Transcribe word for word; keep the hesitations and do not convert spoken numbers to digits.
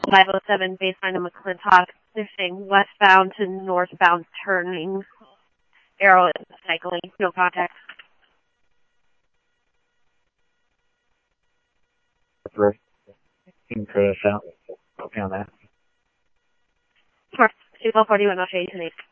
five oh seven baseline to McClintock. They're saying westbound to northbound turning. Arrow cycling, no contact. Three. Team Chris out. Copy on that. Mark, two twelve forty-one, I'll show you tonight.